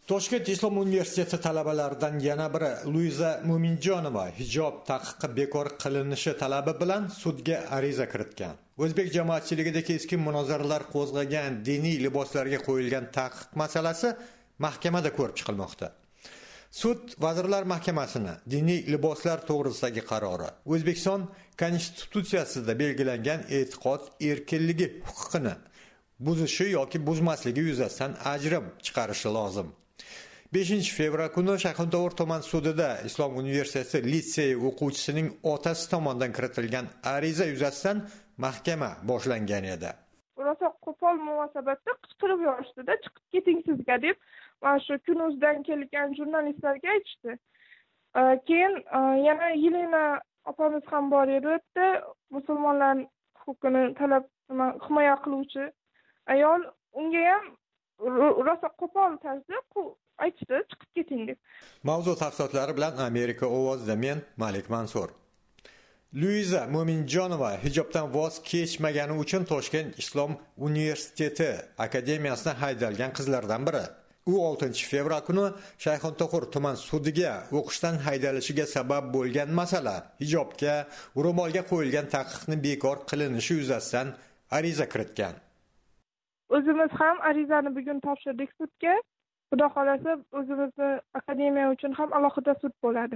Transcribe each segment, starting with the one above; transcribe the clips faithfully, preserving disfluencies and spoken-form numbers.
Toshkent Islom universiteti talabalaridan yana biri Luiza Mo'minjonova hijob taqiqi bekor qilinishi talabi bilan sudga ariza kiritgan. O'zbek jamoatchiligida keskin munozaralar qo'zg'agan diniy liboslarga qo'yilgan taqiq masalasi mahkamada ko'rib chiqilmoqda. Sud Vazirlar Mahkamasini diniy liboslar to'g'risidagi qarori O'zbekiston Konstitutsiyasida belgilangan e'tiqod erkinligi huquqini buzishi yoki buzmasligi yuzasidan ajrim chiqarishi lozim. beshinchi fevral kuni Shayxontohur tuman sudida Islom universiteti litsey o'quvchisining otasi tomonidan kiritilgan ariza yuzasidan mahkama boshlangan edi. Rosa qo'pol munosabatda qichqirib yorishdi-da, chiqib keting sizga deb mana shu Kunuzdan kelgan jurnalistlarga aytishdi. Keyin yana Yelena opamiz ham bor edi, u yerda musulmonlar huquqini talab himoya qiluvchi ayol, unga ham rosa qo'pol tarzda aytishdi, chiqib keting deb. Mavzu tafsilotlari bilan Amerika ovozida men Malik Mansur. Luiza Mo'minjonova hijobdan voz kechmagani uchun Toshkent Islom universiteti akademiyasidan haydalgan qizlardan biri. U oltinchi fevral kuni Shayxontohur tuman sudiga o'qishdan haydalishiga sabab bo'lgan masala hijobga, ro'molga qo'yilgan taqiqni bekor qilinishi yuzasidan ariza kiritgan. O'zimiz ham arizani bugun topshirdik sudga. Xudo xolasa o'zimizni akademiya uchun ham alohida sud bo'ladi.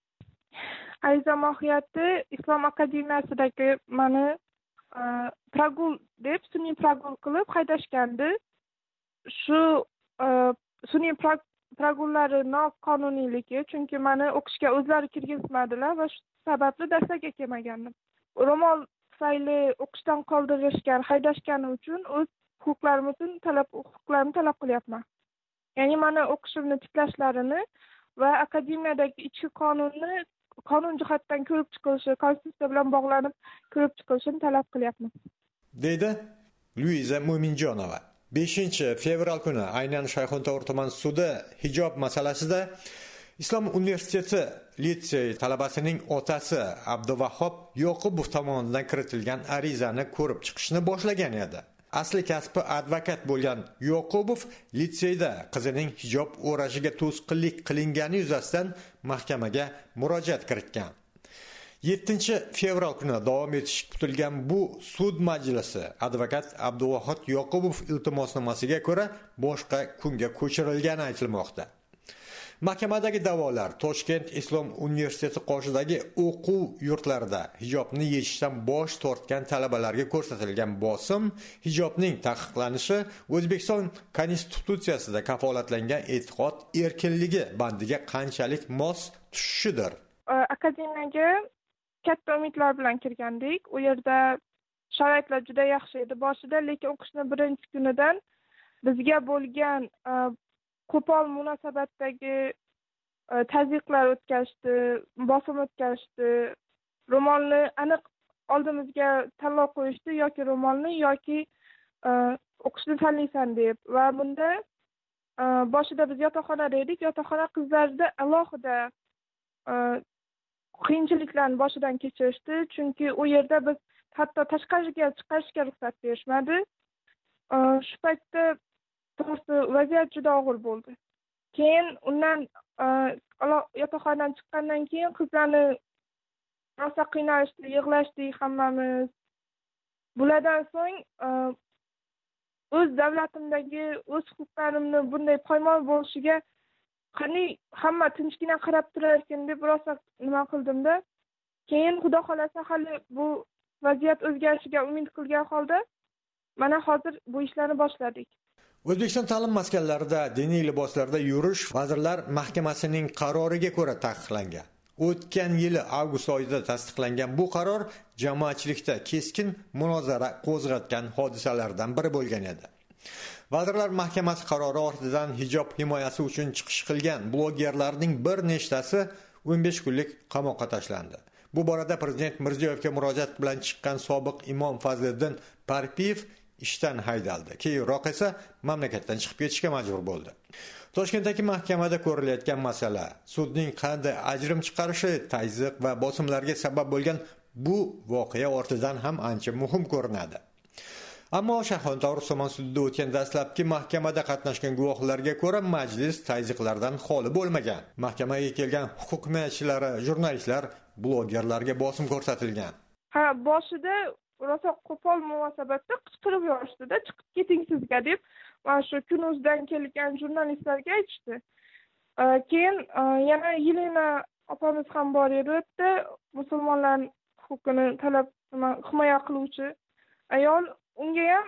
Ariza mohiyati Islom akademiyasidagi mani pragul deb sun'iy pragul qilib haydashgandi. Shu sun'iy pragullari noqonuniyligi, chunki mani o'qishga o'zlari kirgizmadilar va shu sababli darslariga kelmagandim. Ro'mol tufayli o'qishdan qoldirishgan, haydashgani uchun o'z huquqlarimni talab huquqlarimni talab qilyapman. Ya'ni mani o'qishimni tiklashlarini va akademiyadagi ichki qonunni qonun jihatdan ko'rib chiqilishi, konstitutsiya bilan bog'lanib ko'rib chiqilishini talab qilyapman. Deydi Luiza Mo'minjonova. beshinchi fevral kuni aynan Shayxontohur tuman sudi hijob masalasida Islom universiteti litsey talabasining otasi Abduvahhab Yoqubov tomonidan kiritilgan arizani ko'rib chiqishni boshlagan edi. Asli kasbi advokat bo'lgan Yoqubov litseyda qizining hijob o'rashiga to'sqinlik qilingani yuzasidan mahkamaga murojaat kiritgan. yettinchi fevral kuni davom etishi kutilgan bu sud majlisi advokat Abduvahhab Yoqubov iltimosnomasiga ko'ra boshqa kunga ko'chirilgani aytilmoqda. Mahkamadagi da'volar Toshkent Islom universiteti qoshidagi o'quv yurtlarida hijobni yechishdan bosh tortgan talabalarga ko'rsatilgan bosim, hijobning taqiqlanishi O'zbekiston Konstitutsiyasida kafolatlangan e'tiqod erkinligi bandiga qanchalik mos tushishidir. Akademiyaga katta umidlar bilan kirgandik. U yerda sharoitlar juda yaxshi edi boshida, lekin o'qishning birinchi kunidan bizga bo'lgan qo'pol munosabatdagi tazyiqlar o'tkazishdi, bosim o'tkazishdi. Ro'molni aniq oldimizga tanlov qo'yishdi, yoki ro'molni yoki o'qishni tanlaysan deb. Va bunda boshida biz yotoqxonada edik. Yotoqxona qizlarda alohida qiyinchiliklarni boshidan kechirishdi, chunki u yerda biz hatto tashqariga chiqishga ruxsat berishmadi. Shu paytda to'g'risi vaziyat juda og'ir bo'ldi. Keyin undan yotoqxonadan chiqqandan keyin qizlarni rosa qiynalishdi, yig'lashdik hammamiz. Bulardan so'ng o'z davlatimdagi o'z huquqlarimni bunday poymol bo'lishiga qani hamma tinchgina qarab turar ekan deb rosa nima qildim-da. Keyin Xudo xolasa hali bu vaziyat o'zgarishiga umid qilgan holda mana hozir bu ishlarni boshladik. O'zbekiston ta'lim maskanlarida diniy liboslarda yurish Vazirlar Mahkamasining qaroriga ko'ra taqiqlangan. O'tgan yili avgust oyida tasdiqlangan bu qaror jamoatchilikda keskin munozara qo'zg'atgan hodisalardan biri bo'lgan edi. Vazirlar Mahkamasi qarori ortidan hijob himoyasi uchun chiqish qilgan blogerlarning bir nechtasi o'n besh kunlik qamoqqa tashlandi. Bu borada Prezident Mirziyoyevga murojaat bilan chiqqan sobiq imom Fazliddin Parpiyev ishdan haydaldi. Keyinroq esa mamlakatdan chiqib ketishga majbur bo'ldi. Toshkentdagi mahkamada ko'rilayotgan masala sudning qanday ajrim chiqarishi, tazyiq va bosimlarga sabab bo'lgan bu voqea ortidan ham ancha muhim ko'rinadi. Ammo Shayxontohur tuman sudida o'tgan dastlabki mahkamada qatnashgan guvohlarga ko'ra, majlis tazyiqlardan xoli bo'lmagan. Mahkamaga kelgan huquq himoyachilari, jurnalistlar, blogerlarga bosim ko'rsatilgan. Ha, boshida rosa qo'pol munosabatda qichqirib yorishdi-da, chiqib keting sizga deb, mana shu Kunuzdan kelgan jurnalistlarga aytishdi. Keyin yana Yelena opamiz ham bor edi, u yerda musulmonlar huquqini talab himoya qiluvchi ayol, unga ham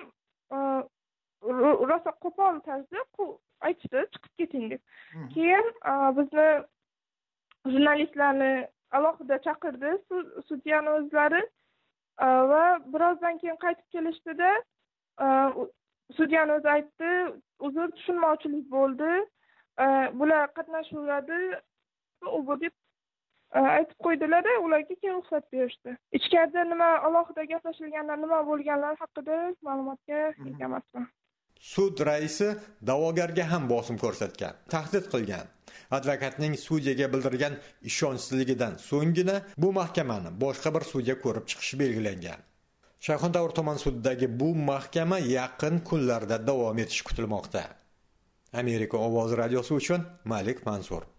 rosa qo'pol tarzda aytishdi, chiqib keting deb. Keyin bizni jurnalistlarni alohida chaqirdi sudyani o'zlari va birozdan keyin qaytib kelishdida sudyani o'zi aytdi, uzr, tushunmovchilik bo'ldi, bular qatnashaveradi, u bu deb aytib qo'ydilar-da, ularga keyin ruxsat berishdi. Ichkarida nima alohida gaplashilganlar, nima bo'lganlar haqida ma'lumotga ega emasman. Sud raisi da'vogarga ham bosim ko'rsatgan, tahdid qilgan. Advokatning sudyaga bildirgan ishonchsizligidan so'nggina bu mahkamani boshqa bir sudya ko'rib chiqishi belgilangan. Shayxontohur tuman sudidagi bu mahkama yaqin kunlarda davom etishi kutilmoqda. Amerika ovozi radiosi uchun Malik Mansur.